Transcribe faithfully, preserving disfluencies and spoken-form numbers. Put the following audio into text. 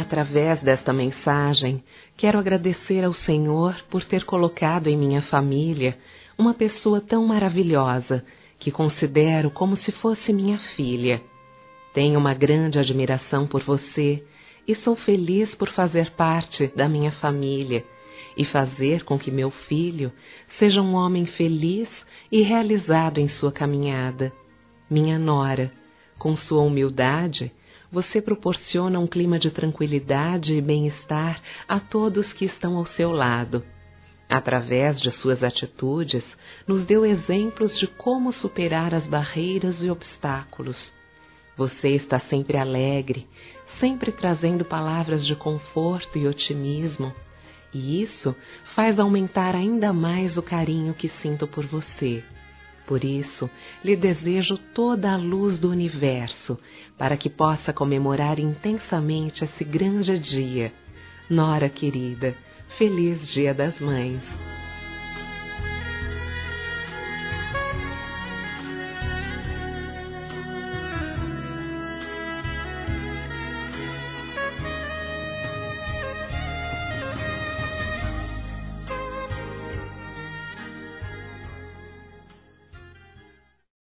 Através desta mensagem, quero agradecer ao Senhor por ter colocado em minha família uma pessoa tão maravilhosa que considero como se fosse minha filha. Tenho uma grande admiração por você e sou feliz por fazer parte da minha família e fazer com que meu filho seja um homem feliz e realizado em sua caminhada. Minha nora, com sua humildade, você proporciona um clima de tranquilidade e bem-estar a todos que estão ao seu lado. Através de suas atitudes, nos deu exemplos de como superar as barreiras e obstáculos. Você está sempre alegre, sempre trazendo palavras de conforto e otimismo, e isso faz aumentar ainda mais o carinho que sinto por você. Por isso, lhe desejo toda a luz do universo, para que possa comemorar intensamente esse grande dia. Nora querida, feliz Dia das Mães!